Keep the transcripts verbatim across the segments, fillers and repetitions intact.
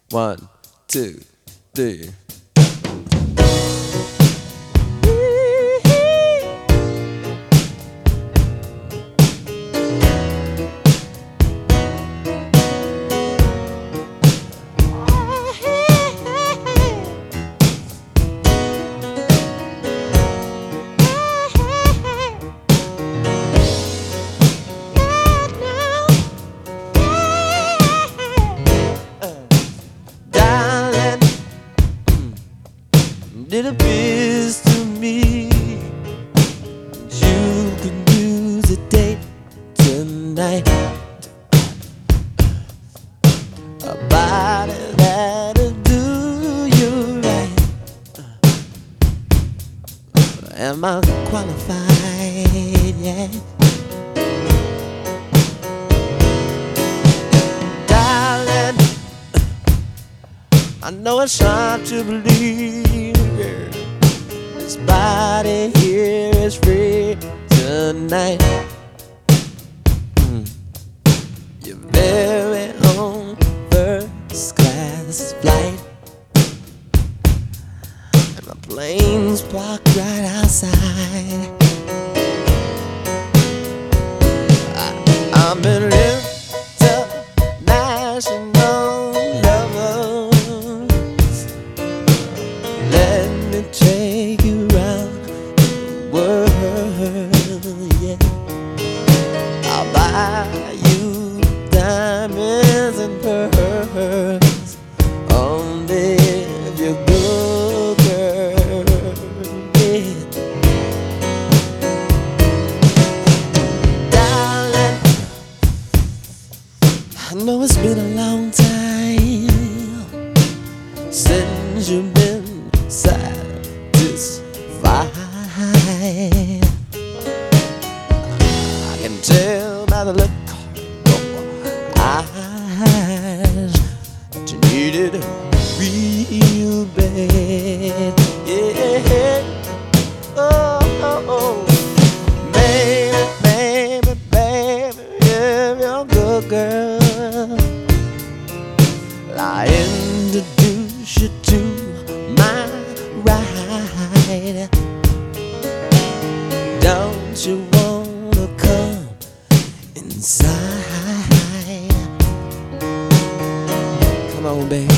One, two, three. It appears to me you could use a date tonight, a body that'll do you right. Am I qualified yet? Darling, I know it's hard to believe this body here is free tonight. Mm. Your very own first class flight, and my plane's parked right outside. I, I'm an international lover. Let me take you round the world, yeah. I'll buy you diamonds and pearls, only if you're good, girl, yeah. Darling, I know it's been a long time since you've been satisfied. I can tell by the look of your eyes that you needed real bad, yeah. Oh, oh, oh. Baby, baby, baby, if you're a good girl, I introduce you to my ride. Don't you wanna come inside? Come on, baby.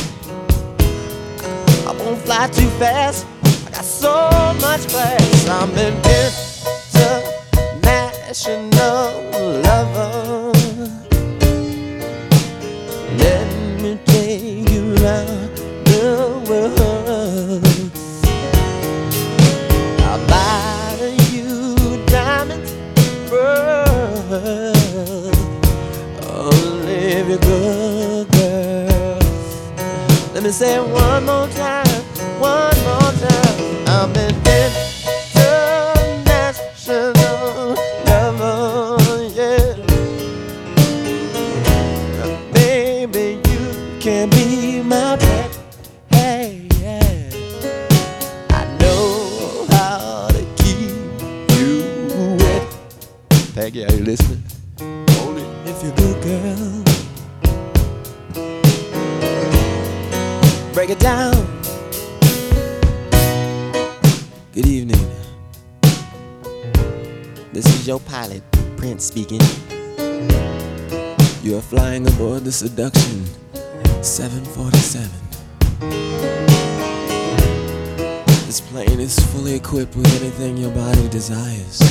I won't fly too fast, I got so much class. I'm an international lover. Let me take you round the world. I'll buy you diamonds, pearls, only if you're good, girl. Let me say it one more time, one more time. I'm an international lover, yeah. Now, baby, you can be my pet, hey, yeah. I know how to keep you wet. Peggy, are you listening? Only if you're good, girl. Break it down. Good evening. This is your pilot, Prince speaking. You are flying aboard the Seduction seven forty-seven. This plane is fully equipped with anything your body desires.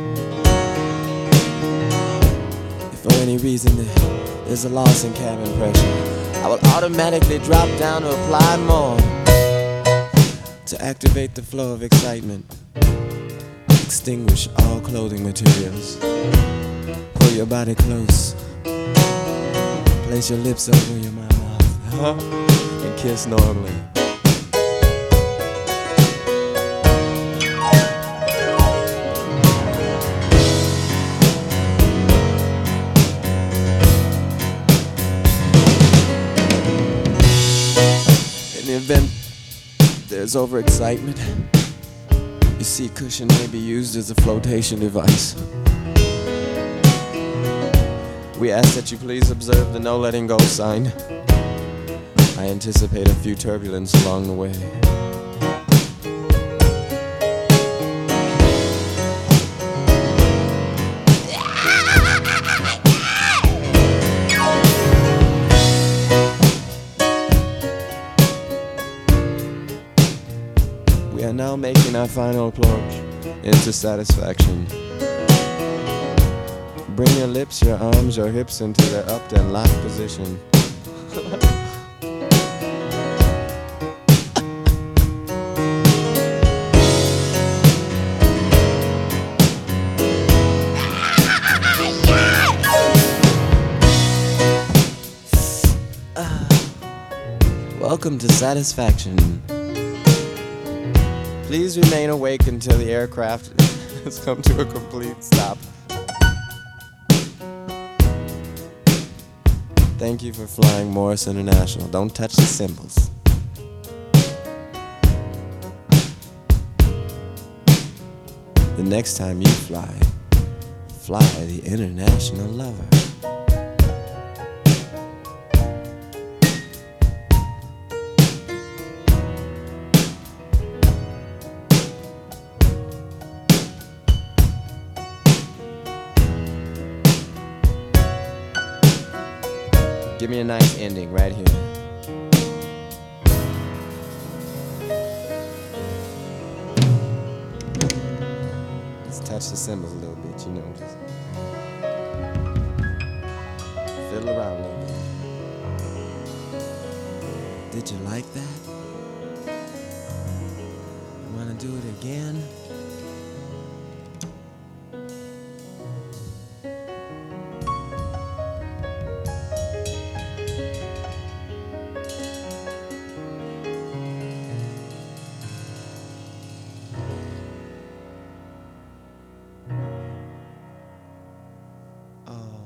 If for any reason there's a loss in cabin pressure, I will automatically drop down to apply more to activate the flow of excitement. Extinguish all clothing materials. Pull your body close. Place your lips over your mouth and kiss normally. In the event there's overexcitement, your seat cushion may be used as a flotation device. We ask that you please observe the no letting go sign. I anticipate a few turbulence along the way. We are now making our final approach into satisfaction. Bring your lips, your arms, your hips into their upped and locked position. Welcome to satisfaction. Please remain awake until the aircraft has come to a complete stop. Thank you for flying Morris International. Don't touch the cymbals. The next time you fly, fly the International Lover. Give me a nice ending right here. Let's touch the cymbals a little bit, you know, just fiddle around a little bit. Did you like that? You wanna do it again? Oh.